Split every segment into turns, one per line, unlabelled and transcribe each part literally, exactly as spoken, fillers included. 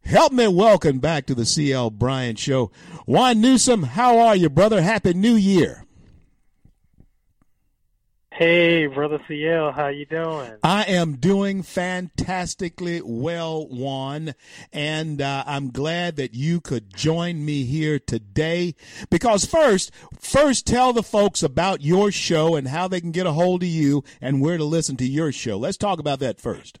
Help me welcome back to the C L Bryant Show. Juan Newsom, how are you, brother? Happy New Year.
Hey, Brother C L, how you doing?
I am doing fantastically well, Juan, and uh, I'm glad that you could join me here today. Because first, first tell the folks about your show and how they can get a hold of you and where to listen to your show. Let's talk about that first.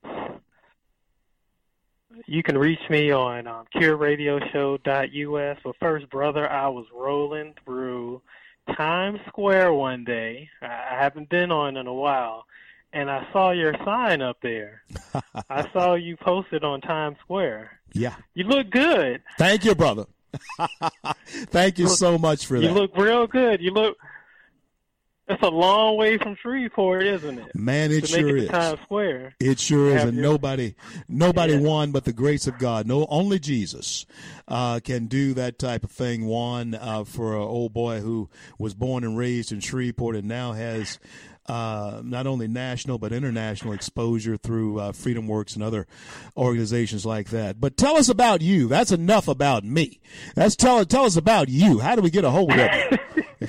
You can reach me on um, cure radio show dot U S. Well, first, brother, I was rolling through Times Square one day. I haven't been on in a while, and I saw your sign up there. I saw you posted on Times Square.
Yeah.
You look good.
Thank you, brother. Thank you, you look, so much for that.
You look real good. You look. It's a long way from Shreveport, isn't it?
Man, it
to
sure
make it
is.
To Times Square.
It sure is, and
your...
nobody, nobody
yeah.
won but the grace of God. No, only Jesus uh, can do that type of thing. Juan, uh, for an old boy who was born and raised in Shreveport and now has uh, not only national but international exposure through uh, Freedom Works and other organizations like that. But tell us about you. That's enough about me. Let's tell tell us about you. How do we get a hold of you?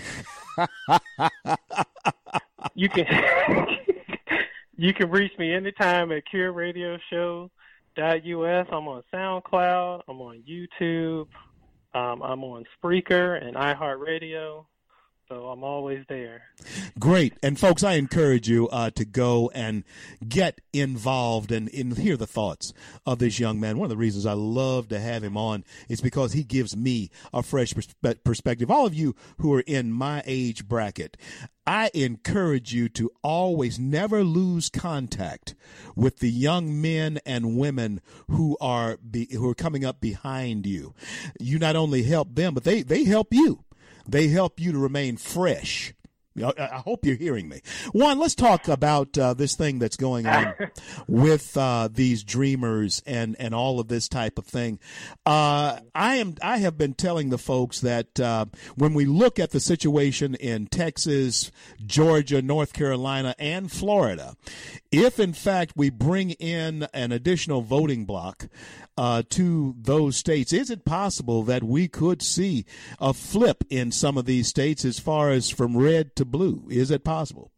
You can you can reach me anytime at cure radio show dot U S. I'm on SoundCloud. I'm on YouTube. Um, I'm on Spreaker and iHeartRadio. So I'm always there.
Great. And, folks, I encourage you uh, to go and get involved and, and hear the thoughts of this young man. One of the reasons I love to have him on is because he gives me a fresh perspe- perspective. All of you who are in my age bracket, I encourage you to always never lose contact with the young men and women who are be, who are coming up behind you. You not only help them, but they, they help you. They help you to remain fresh. I hope you're hearing me. Juan, let's talk about uh, this thing that's going on with uh, these dreamers and, and all of this type of thing. Uh, I am I have been telling the folks that uh, when we look at the situation in Texas, Georgia, North Carolina, and Florida, if in fact we bring in an additional voting block uh, to those states, is it possible that we could see a flip in some of these states as far as from red to blue? Is it possible?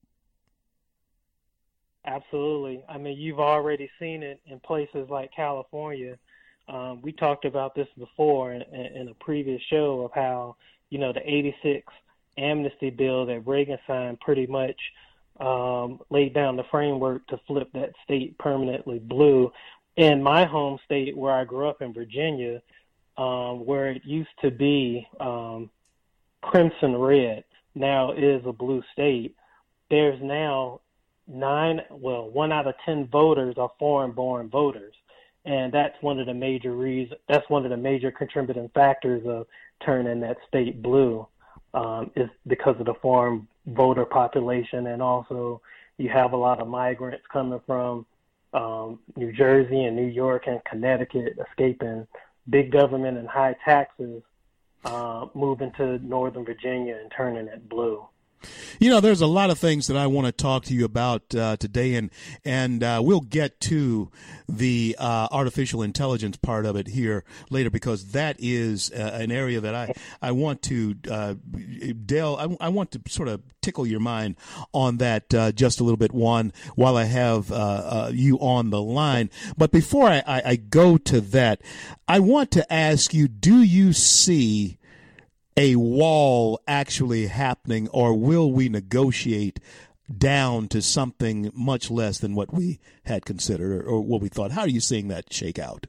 Absolutely. I mean, you've already seen it in places like California. Um, we talked about this before in, in a previous show of how, you know, the eighty-six amnesty bill that Reagan signed pretty much um, laid down the framework to flip that state permanently blue. In my home state where I grew up in Virginia, um, where it used to be um, crimson red, now is a blue state, there's now nine, well, one out of ten voters are foreign-born voters. And that's one of the major reasons, that's one of the major contributing factors of turning that state blue, um, is because of the foreign voter population. And also you have a lot of migrants coming from um, New Jersey and New York and Connecticut escaping big government and high taxes, Uh, moving to Northern Virginia and turning it blue.
You know, there's a lot of things that I want to talk to you about uh, today, and and uh, we'll get to the uh, artificial intelligence part of it here later, because that is uh, an area that I, I want to uh, delve, I, I want to sort of tickle your mind on that uh, just a little bit, Juan, while I have uh, uh, you on the line. But before I, I, I go to that, I want to ask you, do you see a wall actually happening, or will we negotiate down to something much less than what we had considered or, or what we thought? How are you seeing that shake out?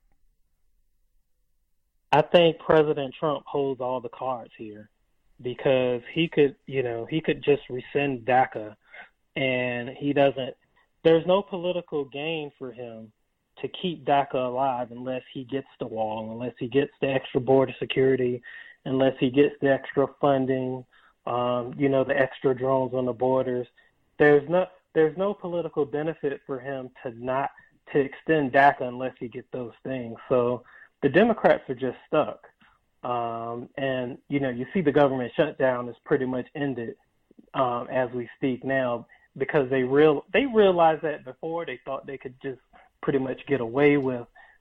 I think President Trump holds all the cards here, because he could, you know, he could just rescind DACA, and he doesn't, there's no political gain for him to keep DACA alive unless he gets the wall, unless he gets the extra border security, unless he gets the extra funding, um, you know, the extra drones on the borders. There's no there's no political benefit for him to not to extend DACA unless he gets those things. So the Democrats are just stuck. Um, and, you know, you see the government shutdown is pretty much ended um, as we speak now, because they real they realized that before. They thought they could just pretty much get away with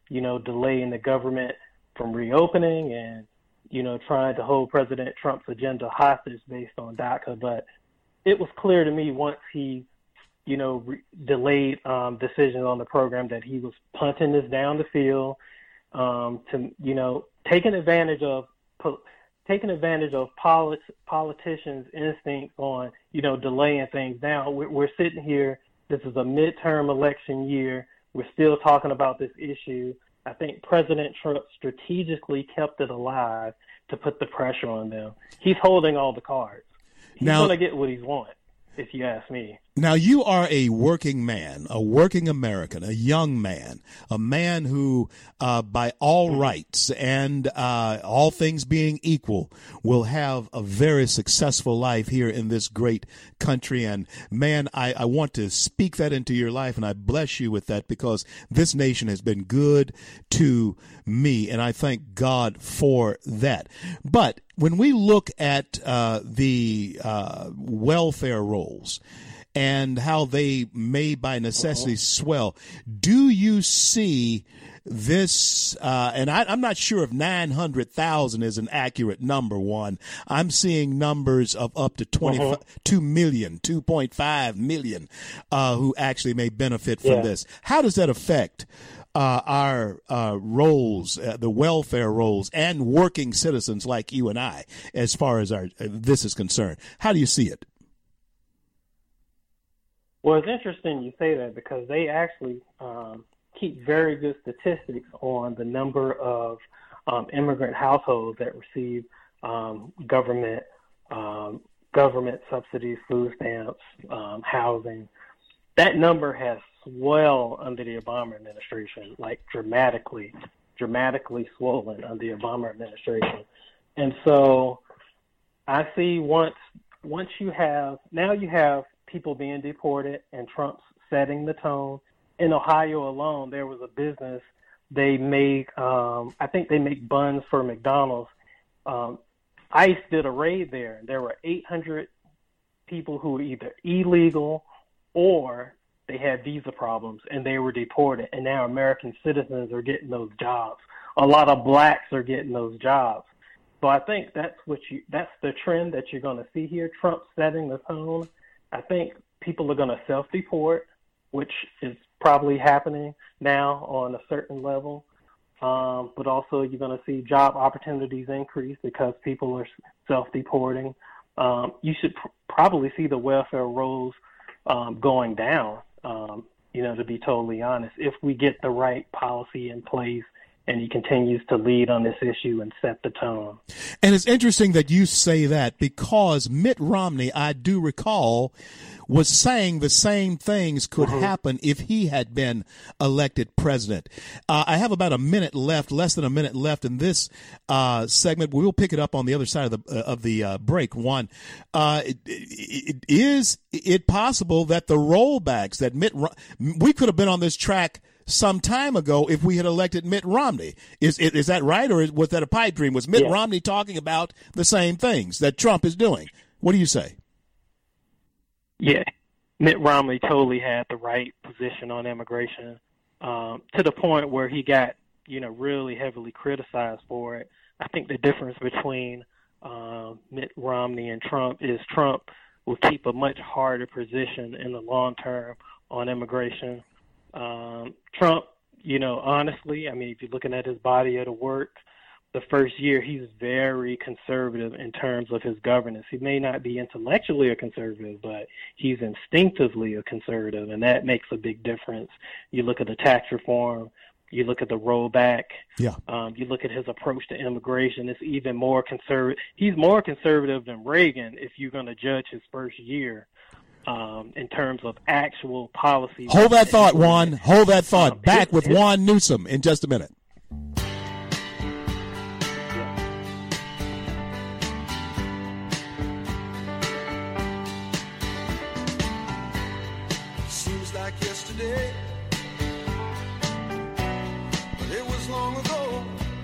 you know, delaying the government from reopening and, you know, trying to hold President Trump's agenda hostage based on DACA. But it was clear to me once he, you know, re- delayed um, decisions on the program that he was punting this down the field um, to, you know, taking advantage of po- taking advantage of polit- politicians' instincts on, you know, delaying things down. We're, we're sitting here. This is a midterm election year. We're still talking about this issue. I think President Trump strategically kept it alive to put the pressure on them. He's holding all the cards. He's going to get what he's want, if you ask me.
Now, you are a working man, a working American, a young man, a man who, uh, by all rights and uh, all things being equal, will have a very successful life here in this great country. And, man, I, I want to speak that into your life, and I bless you with that because this nation has been good to me, and I thank God for that. But when we look at uh, the uh, welfare rolls, and how they may by necessity swell, do you see this, uh, and I, I'm not sure if nine hundred thousand is an accurate number, one. I'm seeing numbers of up to twenty-two million, two point five million uh, who actually may benefit from yeah. this. How does that affect uh, our uh, roles, uh, the welfare roles, and working citizens like you and I, as far as our uh, this is concerned? How do you see it?
Well, it's interesting you say that because they actually um, keep very good statistics on the number of um, immigrant households that receive um, government um, government subsidies, food stamps, um, housing. That number has swelled under the Obama administration, like dramatically, dramatically swollen under the Obama administration. And so I see once once you have now you have people being deported and Trump's setting the tone. In Ohio alone, there was a business, they make, um, I think they make buns for McDonald's. Um, ICE did a raid there. There were eight hundred people who were either illegal or they had visa problems and they were deported. And now American citizens are getting those jobs. A lot of blacks are getting those jobs. So I think that's what you, that's the trend that you're going to see here. Trump setting the tone. I think people are going to self-deport, which is probably happening now on a certain level. Um, but also you're going to see job opportunities increase because people are self-deporting. Um, you should pr- probably see the welfare rolls um, going down, um, you know, to be totally honest, if we get the right policy in place and he continues to lead on this issue and set the tone.
And it's interesting that you say that because Mitt Romney, I do recall, was saying the same things could mm-hmm. happen if he had been elected president. Uh, I have about a minute left, less than a minute left in this uh, segment. We'll pick it up on the other side of the uh, of the uh, break. One, uh, it, it, it, is it possible that the rollbacks that Mitt we could have been on this track some time ago if we had elected Mitt Romney? Is is that right, or was that a pipe dream? Was Mitt yeah. Romney talking about the same things that Trump is doing? What do you say?
Yeah, Mitt Romney totally had the right position on immigration, um, to the point where he got, you know, really heavily criticized for it. I think the difference between uh, Mitt Romney and Trump is Trump will keep a much harder position in the long term on immigration. Um, Trump, you know, honestly, I mean, if you're looking at his body of the work, the first year he's very conservative in terms of his governance. He may not be intellectually a conservative, but he's instinctively a conservative, and that makes a big difference. You look at the tax reform, you look at the rollback,
yeah.
um, you look at his approach to immigration, it's even more conservative. He's more conservative than Reagan if you're going to judge his first year. Um, in terms of actual policy.
Hold that thought, Juan. Hold that thought. Um, Back it, with it, Juan Newsom in just a minute.
Seems like yesterday, but it was long ago.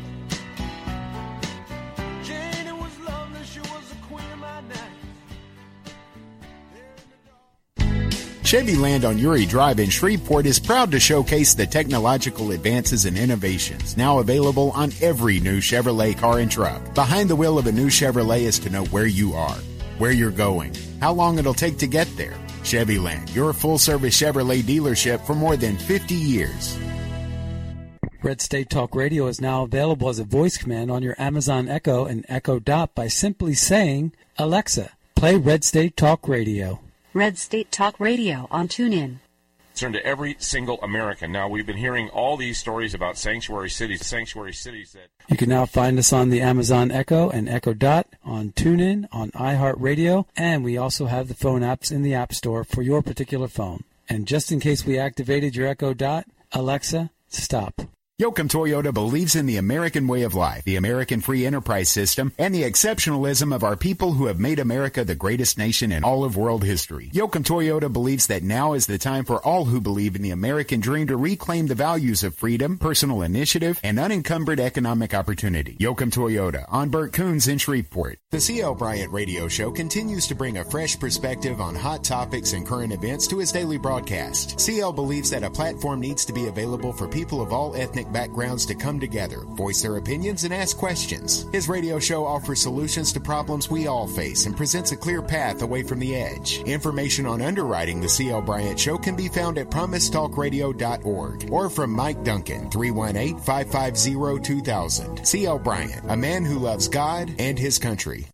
Jane, it was lovely. She was the queen of my night.
Chevy Land on Uri Drive in Shreveport is proud to showcase the technological advances and innovations now available on every new Chevrolet car and truck. Behind the wheel of a new Chevrolet is to know where you are, where you're going, how long it'll take to get there. Chevy Land, your full-service Chevrolet dealership for more than fifty years.
Red State Talk Radio is now available as a voice command on your Amazon Echo and Echo Dot by simply saying, Alexa, play Red State Talk Radio.
Red State Talk Radio on TuneIn.
Concern to every single American. Now, we've been hearing all these stories about sanctuary cities, sanctuary cities that...
You can now find us on the Amazon Echo and Echo Dot, on TuneIn, on iHeartRadio, and we also have the phone apps in the App Store for your particular phone. And just in case we activated your Echo Dot, Alexa, stop.
Yoakum Toyota believes in the American way of life, the American free enterprise system, and the exceptionalism of our people who have made America the greatest nation in all of world history. Yoakum Toyota believes that now is the time for all who believe in the American dream to reclaim the values of freedom, personal initiative, and unencumbered economic opportunity. Yoakum Toyota, on Burt Coons in Shreveport. The C L Bryant Radio Show continues to bring a fresh perspective on hot topics and current events to his daily broadcast. C L believes that a platform needs to be available for people of all ethnic backgrounds to come together, voice their opinions, and ask questions. His radio show offers solutions to problems we all face and presents a clear path away from the edge. Information on underwriting the C L Bryant Show can be found at promise talk radio dot org or from Mike Duncan, three one eight, five five zero, two thousand. C L Bryant, a man who loves God and his country.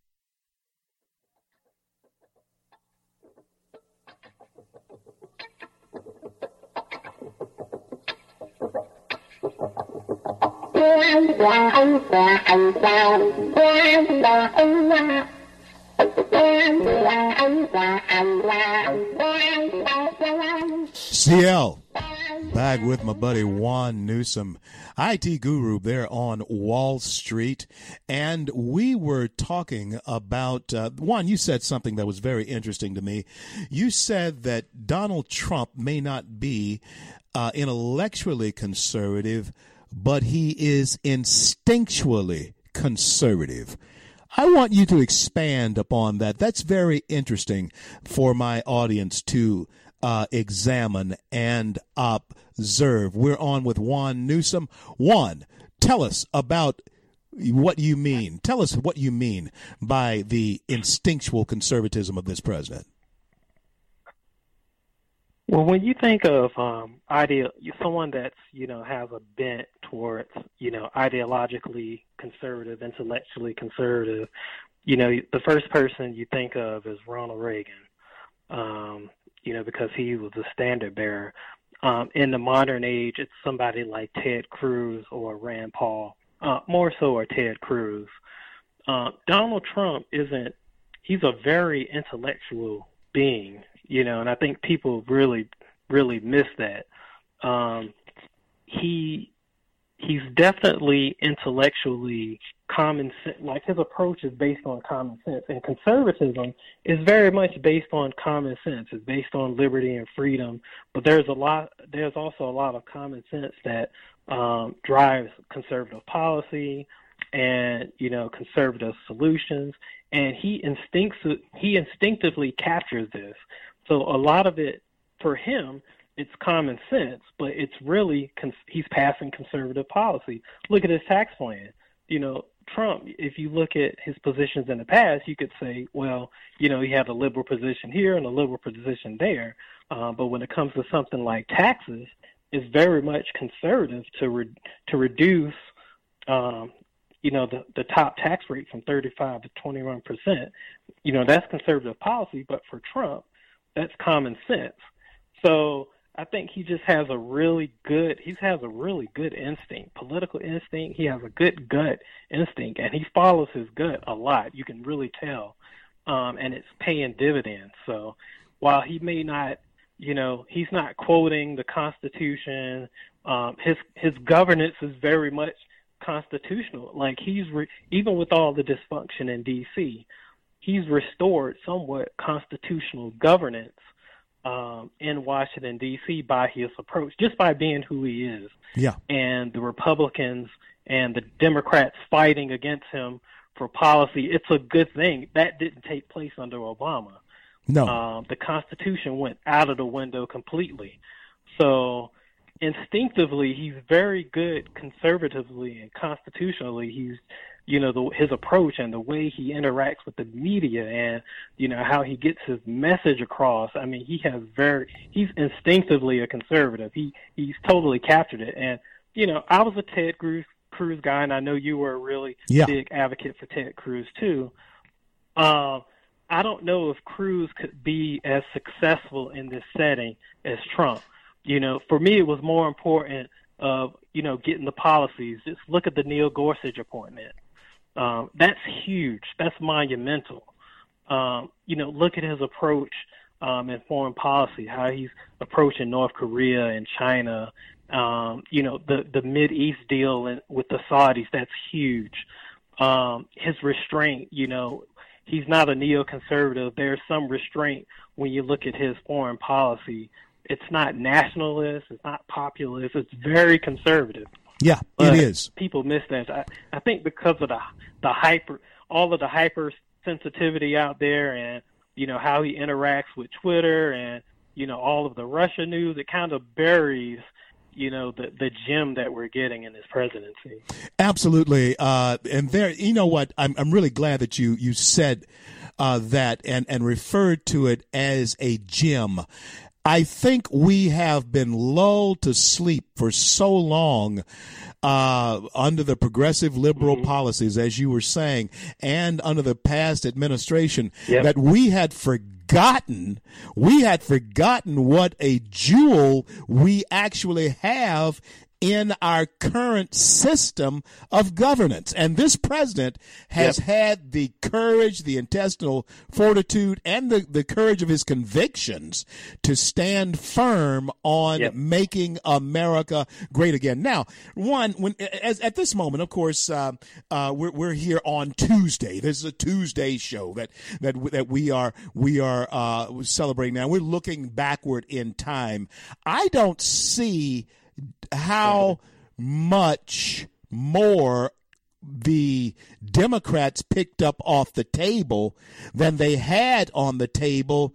C L, back with my buddy Juan Newsom, I T guru there on Wall Street. And we were talking about, uh, Juan, you said something that was very interesting to me. You said that Donald Trump may not be uh, intellectually conservative, but he is instinctually conservative. I want you to expand upon that. That's very interesting for my audience to uh, examine and observe. We're on with Juan Newsom. Juan, tell us about what you mean. Tell us what you mean by the instinctual conservatism of this president.
Well, when you think of um, idea, someone that's, you know, has a bent towards, you know, ideologically conservative, intellectually conservative, you know, the first person you think of is Ronald Reagan, um, you know, because he was a standard bearer. Um, in the modern age, it's somebody like Ted Cruz or Rand Paul, uh, more so or Ted Cruz. Uh, Donald Trump isn't, he's a very intellectual being. You know, and I think people really, really miss that. Um, he he's definitely intellectually common sense. Like, his approach is based on common sense, and conservatism is very much based on common sense. It's based on liberty and freedom, but there's a lot. There's also a lot of common sense that um, drives conservative policy and, you know, conservative solutions. And he instincts he instinctively captures this. So a lot of it, for him, it's common sense, but it's really, cons- he's passing conservative policy. Look at his tax plan. You know, Trump, if you look at his positions in the past, you could say, well, you know, he had a liberal position here and a liberal position there. Uh, but when it comes to something like taxes, it's very much conservative to re- to reduce, um, you know, the, the top tax rate from thirty-five to twenty-one percent. You know, that's conservative policy, but for Trump, that's common sense. So I think he just has a really good, he has a really good instinct, political instinct. He has a good gut instinct, and he follows his gut a lot. You can really tell, um, and it's paying dividends. So while he may not, you know, he's not quoting the Constitution, um, his his governance is very much constitutional. Like, he's re- even with all the dysfunction in D C, he's restored somewhat constitutional governance um, in Washington, D C by his approach, just by being who he is.
Yeah.
And the Republicans and the Democrats fighting against him for policy, it's a good thing. That didn't take place under Obama.
No.
Um, the Constitution went out of the window completely. So instinctively, he's very good conservatively and constitutionally. He's, you know, the, his approach and the way he interacts with the media and, you know, how he gets his message across. I mean, he has very, he's instinctively a conservative. He, he's totally captured it. And, you know, I was a Ted Cruz, Cruz guy, and I know you were a really
yeah.
big advocate for Ted Cruz too. Um, I don't know if Cruz could be as successful in this setting as Trump. You know, for me, it was more important of, you know, getting the policies. Just look at the Neil Gorsuch appointment. Um, that's huge. That's monumental. Um, you know, look at his approach um, in foreign policy, how he's approaching North Korea and China. Um, you know, the, the Mideast deal in, with the Saudis, that's huge. Um, his restraint, you know, he's not a neoconservative. There's some restraint when you look at his foreign policy. It's not nationalist. It's not populist. It's very conservative.
Yeah,
but
it is.
People miss that. I, I think because of the the hyper, all of the hyper sensitivity out there, and you know how he interacts with Twitter, and you know all of the Russia news, it kind of buries, you know, the the gem that we're getting in this presidency.
Absolutely, uh, and there, you know what? I'm I'm really glad that you you said uh, that and and referred to it as a gem. I think we have been lulled to sleep for so long uh, under the progressive liberal mm-hmm. policies, as you were saying, and under the past administration, yep. that we had forgotten, we had forgotten what a jewel we actually have in our current system of governance. And this president has yep. had the courage, the intestinal fortitude, and the, the courage of his convictions to stand firm on yep. making America great again. Now, one, when as, at this moment, of course, uh, uh, we're, we're here on Tuesday. This is a Tuesday show that that that we are we are uh, celebrating now. We're looking backward in time. I don't see how much more the Democrats picked up off the table than they had on the table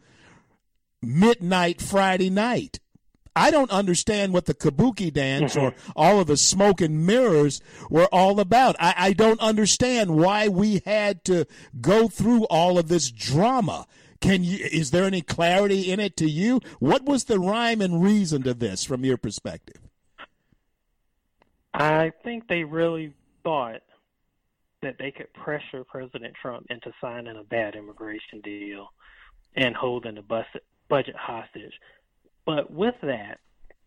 midnight Friday night. I don't understand what the kabuki dance or all of the smoke and mirrors were all about. I, I don't understand why we had to go through all of this drama. Can you? Is there any clarity in it to you? What was the rhyme and reason to this from your perspective?
I think they really thought that they could pressure President Trump into signing a bad immigration deal and holding the budget hostage. But with that,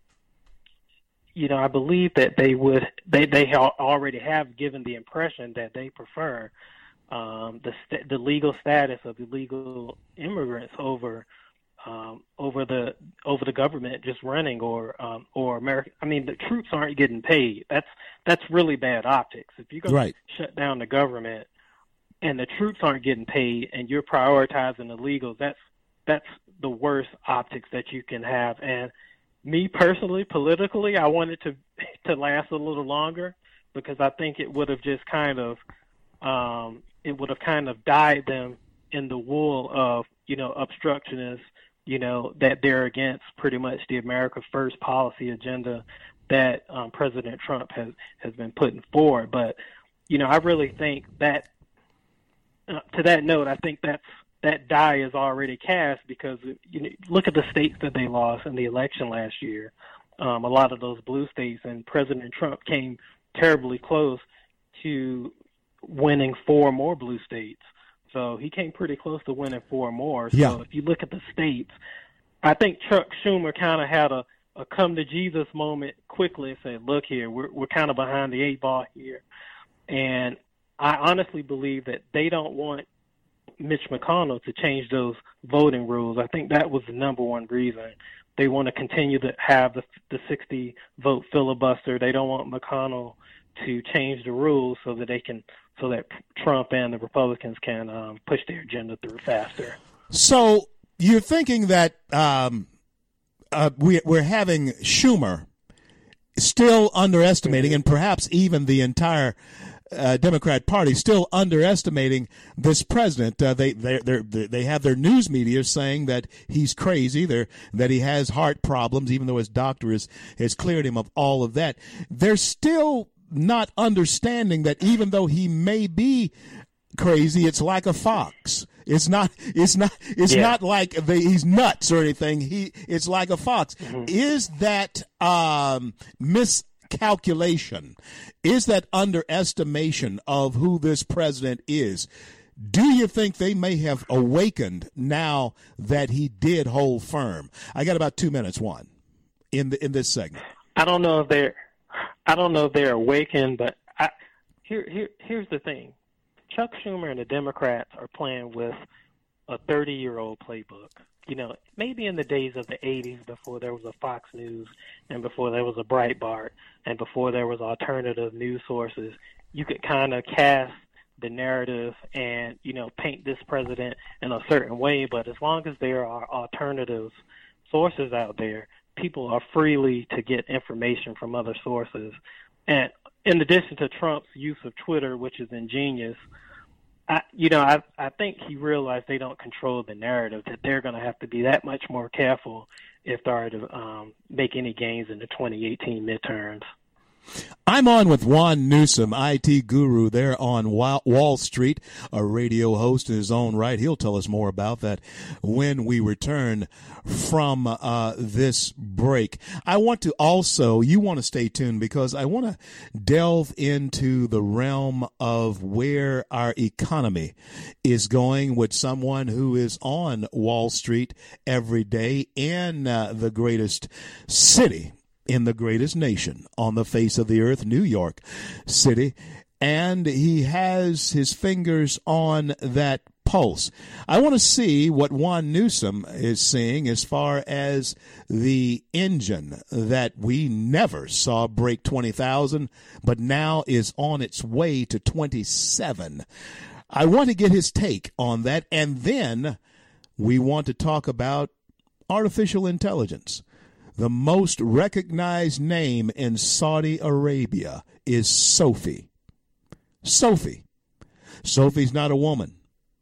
you know, I believe that they would, they, they already have given the impression that they prefer um, the the legal status of illegal immigrants over Um, over the over the government just running or um, or America. I mean, the troops aren't getting paid. That's that's really bad optics. If you're going
right.
to shut down the government and the troops aren't getting paid and you're prioritizing the illegals, that's that's the worst optics that you can have. And me personally, politically, I wanted to to last a little longer because I think it would have just kind of um, it would have kind of dyed them in the wool of, you know, obstructionists. You know, that they're against pretty much the America First policy agenda that um, President Trump has, has been putting forward. But, you know, I really think that, uh, to that note, I think that's, that die is already cast because, you know, look at the states that they lost in the election last year. Um, a lot of those blue states, and President Trump came terribly close to winning four more blue states. So he came pretty close to winning four more. So
yeah.
if you look at the states, I think Chuck Schumer kind of had a, a come to Jesus moment quickly and said, look here, we're we're kind of behind the eight ball here. And I honestly believe that they don't want Mitch McConnell to change those voting rules. I think that was the number one reason. They want to continue to have the, the sixty vote filibuster. They don't want McConnell to change the rules so that they can so that Trump and the Republicans can um, push their agenda through faster.
So you're thinking that um, uh, we, we're having Schumer still underestimating, mm-hmm. and perhaps even the entire uh, Democrat Party still underestimating this president. Uh, they they they have their news media saying that he's crazy, they're, that he has heart problems, even though his doctor has, has cleared him of all of that. They're still not understanding that even though he may be crazy, it's like a fox. It's not. It's not. It's yeah. not like the, he's nuts or anything. He. It's like a fox. Mm-hmm. Is that um, miscalculation? Is that underestimation of who this president is? Do you think they may have awakened now that he did hold firm? I got about two minutes. One in the in this segment.
I don't know if they're. I don't know if they're awakened, but I, here here here's the thing. Chuck Schumer and the Democrats are playing with a thirty-year-old playbook. You know, maybe in the days of the eighties, before there was a Fox News and before there was a Breitbart and before there was alternative news sources, you could kind of cast the narrative and, you know, paint this president in a certain way. But as long as there are alternative sources out there, people are freely to get information from other sources. And in addition to Trump's use of Twitter, which is ingenious, I, you know, I I think he realized they don't control the narrative, that they're going to have to be that much more careful if they are to um, make any gains in the twenty eighteen midterms.
I'm on with Juan Newsom, I T guru there on Wall Street, a radio host in his own right. He'll tell us more about that when we return from uh, this break. I want to also, you want to stay tuned because I want to delve into the realm of where our economy is going with someone who is on Wall Street every day in uh, the greatest city in the greatest nation on the face of the earth, New York City, and he has his fingers on that pulse. I want to see what Juan Newsom is seeing as far as the engine that we never saw break twenty thousand, but now is on its way to twenty-seven. I want to get his take on that, and then we want to talk about artificial intelligence. The most recognized name in Saudi Arabia is Sophie. Sophie. Sophie's not a woman.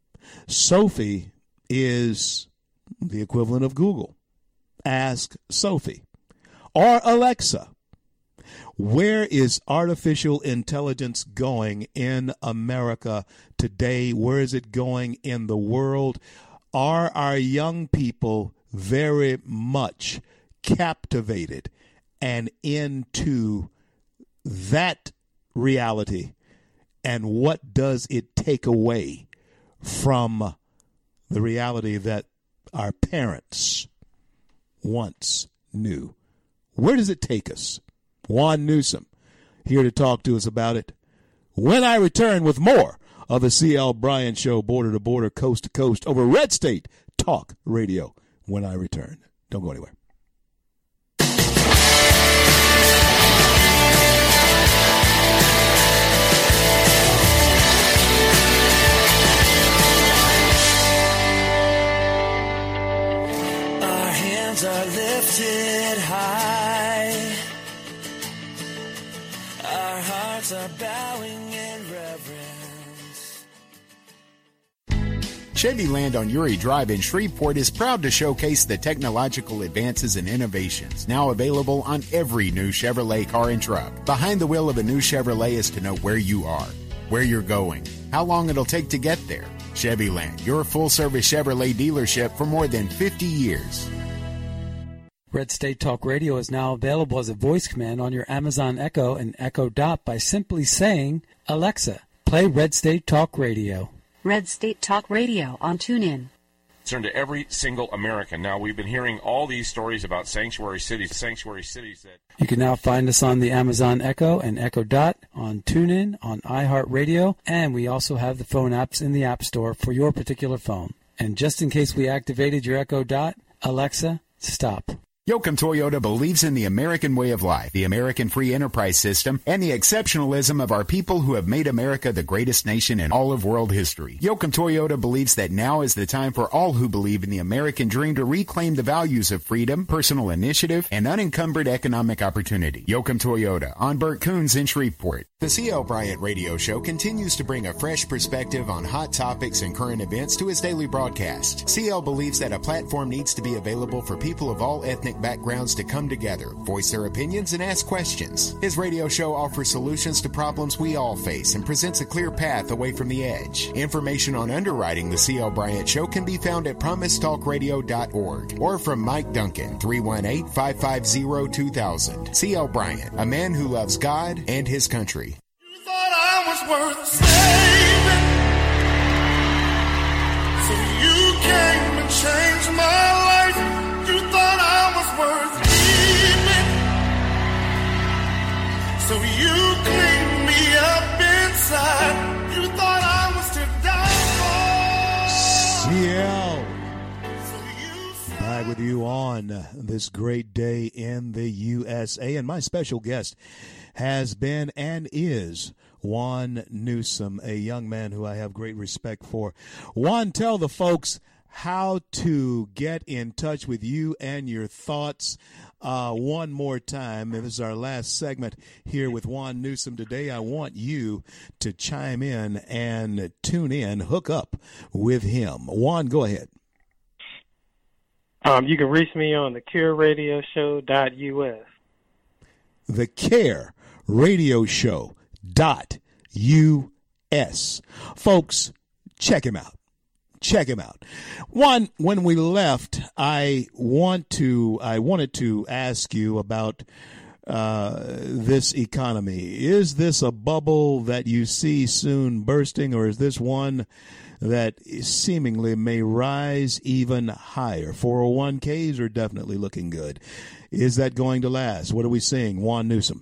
Sophie is the equivalent of Google. Ask Sophie. Or Alexa. Where is artificial intelligence going in America today? Where is it going in the world? Are our young people very much captivated and into that reality, and what does it take away from the reality that our parents once knew? Where does it take us? Juan Newsom here to talk to us about it when I return with more of the C L Bryant Show, border to border, coast to coast, over Red State Talk Radio. When I return, don't go anywhere.
Are lifted high, our hearts are bowing in reverence.
Chevyland on Uri Drive in Shreveport is proud to showcase the technological advances and innovations now available on every new Chevrolet car and truck. Behind the wheel of a new Chevrolet is to know where you are, where you're going, how long it'll take to get there. Chevyland, your full-service Chevrolet dealership for more than fifty years.
Red State Talk Radio is now available as a voice command on your Amazon Echo and Echo Dot by simply saying, Alexa, play Red State Talk Radio.
Red State Talk Radio on TuneIn.
Concern to every single American. Now, we've been hearing all these stories about sanctuary cities, sanctuary cities that...
You can now find us on the Amazon Echo and Echo Dot, on TuneIn, on iHeartRadio, and we also have the phone apps in the App Store for your particular phone. And just in case we activated your Echo Dot, Alexa, stop.
Yoakum Toyota believes in the American way of life, the American free enterprise system, and the exceptionalism of our people who have made America the greatest nation in all of world history. Yoakum Toyota believes that now is the time for all who believe in the American dream to reclaim the values of freedom, personal initiative, and unencumbered economic opportunity. Yoakum Toyota on Burt Coons in Shreveport. The C L Bryant Radio Show continues to bring a fresh perspective on hot topics and current events to his daily broadcast. C L believes that a platform needs to be available for people of all ethnic backgrounds to come together, voice their opinions, and ask questions. His radio show offers solutions to problems we all face and presents a clear path away from the edge. Information on underwriting the C L Bryant Show can be found at promise talk radio dot org or from Mike Duncan, three one eight, five five zero, two thousand. C L Bryant, a man who loves God and his country.
Thought I was worth saving, so you came and changed my life. You thought I was worth keeping, so you cleaned me up inside. You thought I was to die for.
C L, back with you on this great day in the U S A, and my special guest has been and is Juan Newsom, a young man who I have great respect for. Juan, tell the folks how to get in touch with you and your thoughts uh, one more time. This is our last segment here with Juan Newsom today. I want you to chime in and tune in, hook up with him. Juan, go ahead.
Um, you can reach me on the care radio show dot U S.
The Care Radio Show dot U S. Folks, check him out. Check him out. One, when we left, I want to I wanted to ask you about uh, this economy. Is this a bubble that you see soon bursting, or is this one that seemingly may rise even higher? four oh one k's are definitely looking good. Is that going to last? What are we seeing? Juan Newsom.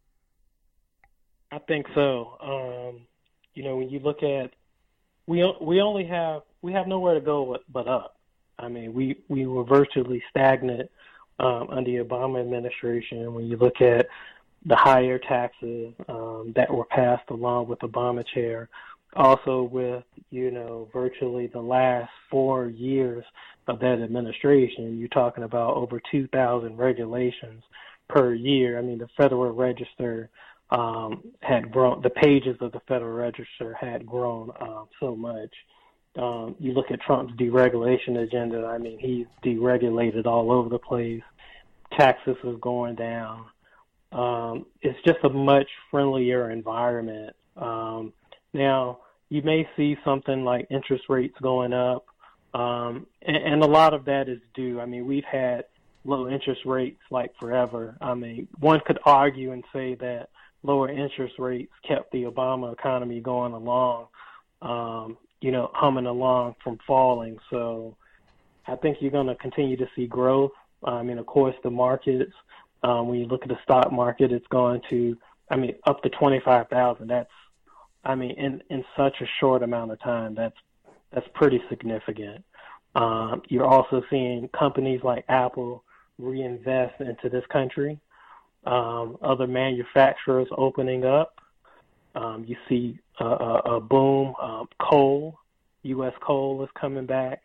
I think so. Um, you know, when you look at, we we only have we have nowhere to go but, but up. I mean, we, we were virtually stagnant um, under the Obama administration. When you look at the higher taxes um, that were passed along with Obamacare, also with, you know, virtually the last four years of that administration, you're talking about over two thousand regulations per year. I mean, the Federal Register um, had grown, the pages of the Federal Register had grown um, so much. Um, you look at Trump's deregulation agenda, I mean, he's deregulated all over the place. Taxes is going down. Um, it's just a much friendlier environment. Um, now, you may see something like interest rates going up, um, and, and a lot of that is due. I mean, we've had low interest rates like forever. I mean, one could argue and say that lower interest rates kept the Obama economy going along, um, you know, humming along from falling. So I think you're going to continue to see growth. I mean, of course, the markets, um, when you look at the stock market, it's going to, I mean, up to twenty-five thousand. That's, I mean, in, in such a short amount of time, that's that's pretty significant. Um, you're also seeing companies like Apple reinvest into this country. Um, other manufacturers opening up. Um, you see a, a, a boom. Um, coal, U S coal is coming back.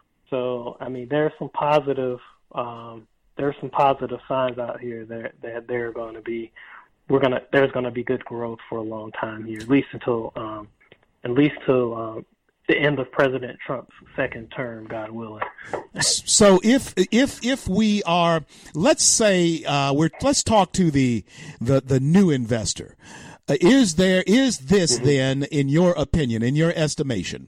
So, I mean, there's some positive. Um, there's some positive signs out here that that they're going to be. We're gonna. There's going to be good growth for a long time here, at least until, um, at least till um, the end of President Trump's second term, God willing.
So, if if if we are, let's say, uh, we're let's talk to the the the new investor. Uh, is there is this mm-hmm. then, in your opinion, in your estimation,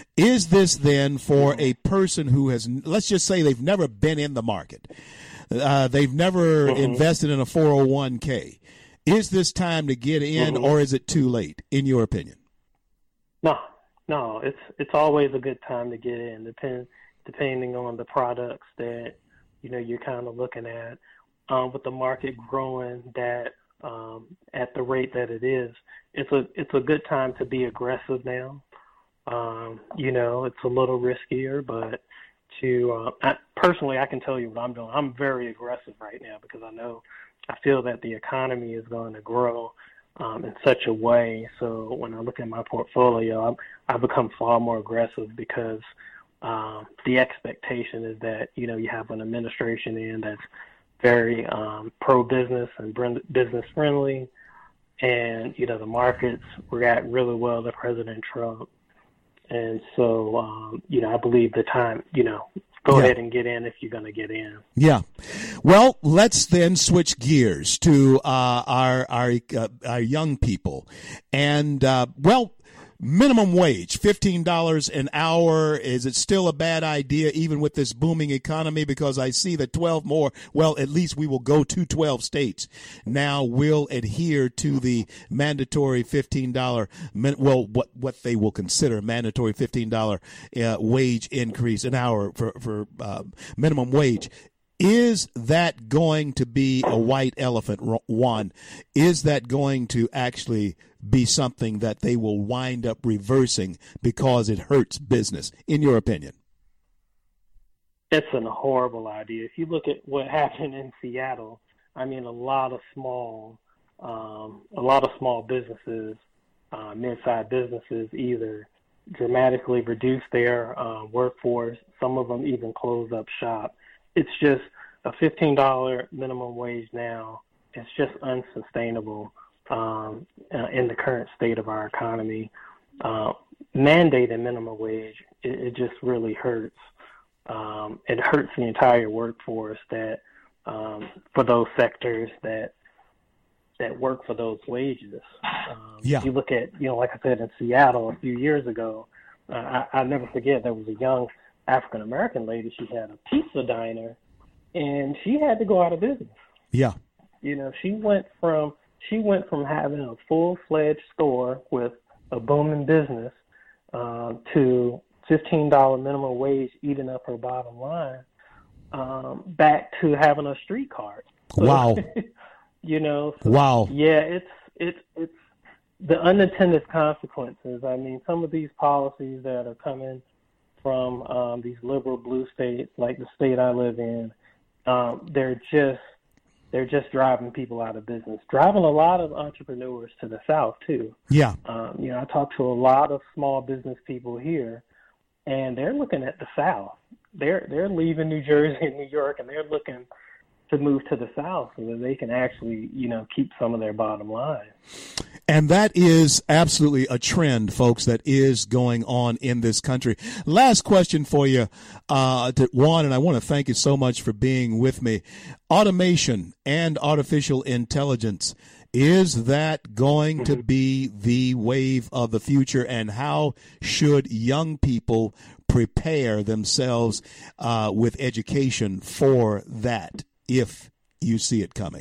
is this then for mm-hmm. a person who has, let's just say, they've never been in the market, uh, they've never mm-hmm. invested in a four oh one k? Is this time to get in, mm-hmm. or is it too late, in your opinion?
No, no, it's it's always a good time to get in, depend, depending on the products that, you know, you're kind of looking at. Um, with the market growing that um, at the rate that it is, it's a it's a good time to be aggressive now. Um, you know, it's a little riskier, but to uh, I, personally, I can tell you what I'm doing. I'm very aggressive right now because I know. I feel that the economy is going to grow um, in such a way. So when I look at my portfolio, I'm, I've become far more aggressive because um, the expectation is that, you know, you have an administration in that's very um, pro-business and business friendly. and, you know, the markets react really well to President Trump. And so, um, you know, I believe the time, you know, go yeah. ahead and get in if you're going to get in.
Yeah. Well, let's then switch gears to uh, our our uh, our young people, and uh, well, minimum wage, fifteen dollars an hour. Is it still a bad idea, even with this booming economy? Because I see that twelve more, well, at least we will go to twelve states now will adhere to the mandatory fifteen dollars, well, what, what they will consider mandatory fifteen dollars uh, wage increase an hour for, for uh, minimum wage. Is that going to be a white elephant, Juan? Is that going to actually be something that they will wind up reversing because it hurts business, in your opinion?
It's a horrible idea. If you look at what happened in Seattle, I mean, a lot of small, um, a lot of small businesses, uh, mid-sized businesses, either dramatically reduced their uh, workforce. Some of them even closed up shop. It's just a fifteen dollars minimum wage now. It's just unsustainable um, uh, in the current state of our economy. Uh, mandating minimum wage, it, it just really hurts. Um, it hurts the entire workforce that um, for those sectors that that work for those wages. Um,
yeah.
You look at, you know, like I said, in Seattle a few years ago, uh, I, I'll never forget, there was a young African-American lady. She had a pizza diner, and she had to go out of business.
Yeah.
You know, she went from she went from having a full-fledged store with a booming business uh, to fifteen dollars minimum wage eating up her bottom line, um, back to having a street cart. So,
wow.
You know. So,
wow.
Yeah, it's it's it's the unintended consequences. I mean, some of these policies that are coming from um, these liberal blue states, like the state I live in, um, they're just they're just driving people out of business, driving a lot of entrepreneurs to the South too.
Yeah.
Um, you know, I talk to a lot of small business people here, and they're looking at the South. They're they're leaving New Jersey and New York, and they're looking to move to the South so that they can actually, you know, keep some of their bottom line.
And that is absolutely a trend, folks, that is going on in this country. Last question for you, uh, to Juan, and I want to thank you so much for being with me. Automation and artificial intelligence, is that going to be the wave of the future, and how should young people prepare themselves uh, with education for that, if you see it coming?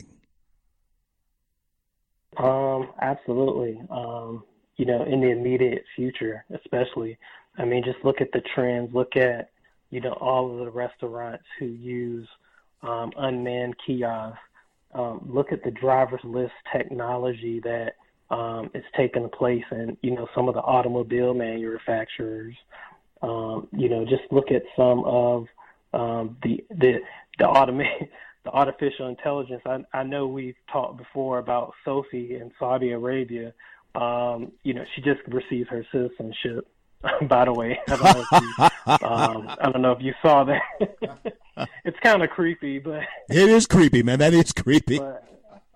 Um, absolutely. Um, you know, in the immediate future, especially. I mean, just look at the trends. Look at, you know, all of the restaurants who use um, unmanned kiosks. Um, look at the driver's list technology that um, is taking place in, you know, some of the automobile manufacturers. Um, you know, just look at some of um, the the the automated. The artificial intelligence. I, I know we've talked before about Sophie in Saudi Arabia. Um, you know, she just received her citizenship, by the way. I don't know if you, um, I don't know if you saw that. It's kind of creepy, but
it is creepy, man. That is creepy.
But,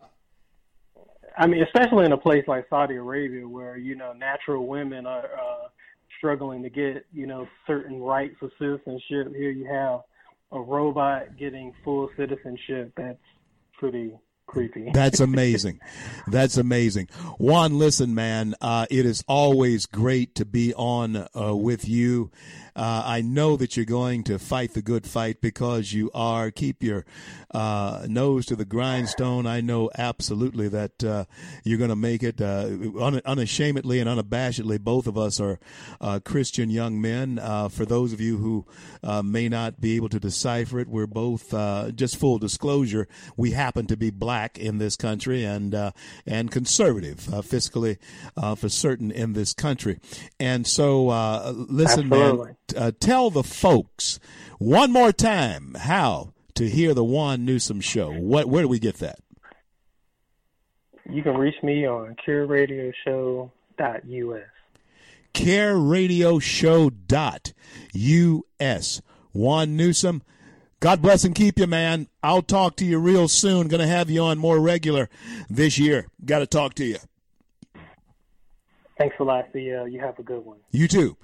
I mean, especially in a place like Saudi Arabia, where, you know, natural women are uh, struggling to get, you know, certain rights of citizenship. Here you have a robot getting full citizenship. That's pretty creepy.
That's amazing. That's amazing. Juan, listen, man, uh, it is always great to be on uh, with you. Uh, I know that you're going to fight the good fight, because you are. Keep your uh, nose to the grindstone. I know absolutely that uh, you're going to make it uh, un- unashamedly and unabashedly. Both of us are uh, Christian young men. Uh, for those of you who uh, may not be able to decipher it, we're both, uh, just full disclosure, we happen to be black in this country, and uh, and conservative, uh, fiscally, uh, for certain, in this country. And so, uh, listen,
Absolutely.
man. Uh, tell the folks one more time how to hear the Juan Newsom Show. What, where do we get that?
You can reach me on care radio show dot U S.
care radio show dot U S. Juan Newsom, God bless and keep you, man. I'll talk to you real soon. Going to have you on more regular this year. Got to talk to you.
Thanks a lot, C L. You have a good one.
You too.